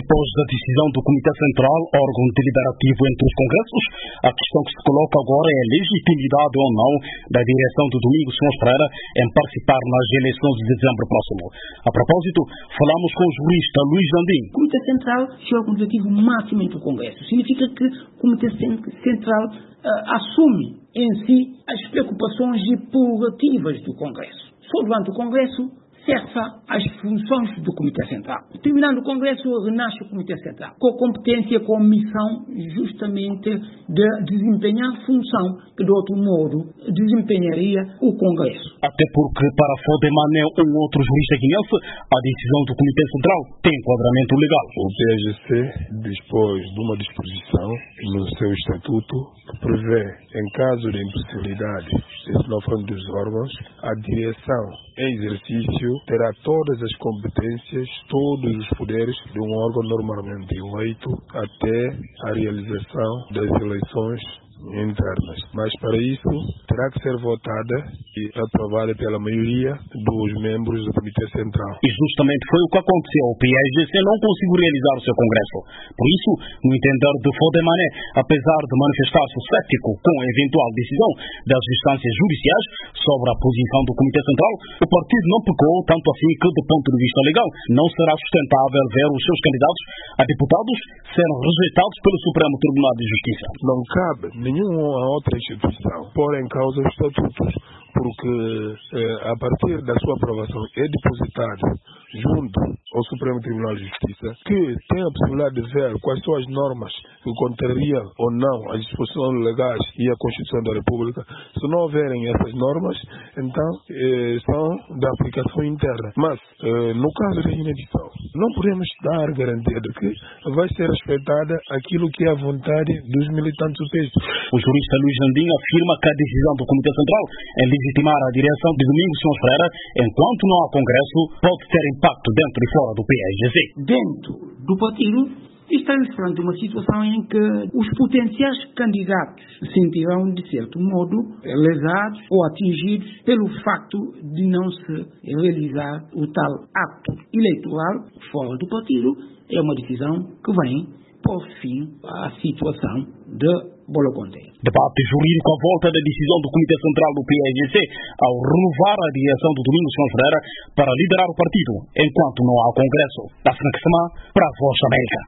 Após a decisão do Comitê Central, órgão deliberativo entre os congressos, a questão que se coloca agora é a legitimidade ou não da direção do Domingos Simões Pereira em participar nas eleições de dezembro próximo. A propósito, falamos com o jurista Luís Landim. O Comitê Central é o órgão legislativo máximo entre o Congresso. Significa que o Comitê Central assume em si as preocupações e prerrogativas do Congresso. Só durante o Congresso cessa as funções do Comitê Central. Terminando o Congresso, renasce o Comitê Central, com a competência, com a missão justamente de desempenhar a função que, de outro modo, desempenharia o Congresso. Até porque, para Fodemané, um outro jurista guinense, a decisão do Comitê Central tem enquadramento legal. O PAGC dispôs de uma disposição no seu estatuto que prevê, em caso de impossibilidade de renovação dos órgãos, a direção em exercício terá todas as competências, todos os poderes de um órgão normalmente eleito até a realização das eleições internas. Mas para isso terá que ser votada e aprovada pela maioria dos membros do Comitê Central. E justamente foi o que aconteceu. O PAGC não conseguiu realizar o seu congresso. Por isso, no entender de Fodemané, apesar de manifestar-se cético com a eventual decisão das instâncias judiciais sobre a posição do Comitê Central, o partido não pecou, tanto assim que, do ponto de vista legal, não será sustentável ver os seus candidatos a deputados serem rejeitados pelo Supremo Tribunal de Justiça. Não cabe nenhuma outra instituição pôr em causa os estatutos, porque a partir da sua aprovação é depositado junto ao Supremo Tribunal de Justiça, que tem a possibilidade de ver quais são as normas que contrariam ou não as disposições legais e a Constituição da República. Se não houverem essas normas, então são da aplicação interna. Mas, no caso da inedição, não podemos dar garantia de que vai ser respeitada aquilo que é a vontade dos militantes do texto. O jurista Luís Landim afirma que a decisão do Comitê Central em legitimar a direção de Domingos Simões Pereira, enquanto não há Congresso, pode ter impacto dentro e fora do PAGC. Dentro do partido, estamos perante uma situação em que os potenciais candidatos sentirão, de certo modo, lesados ou atingidos pelo facto de não se realizar o tal ato eleitoral fora do partido. É uma decisão que vem por fim à situação de Boloconte. Debate jurídico à volta da decisão do Comitê Central do PAGC ao renovar a direção do Domingos Simões Pereira para liderar o partido enquanto não há Congresso. Da Franca Semana para a Voz da América.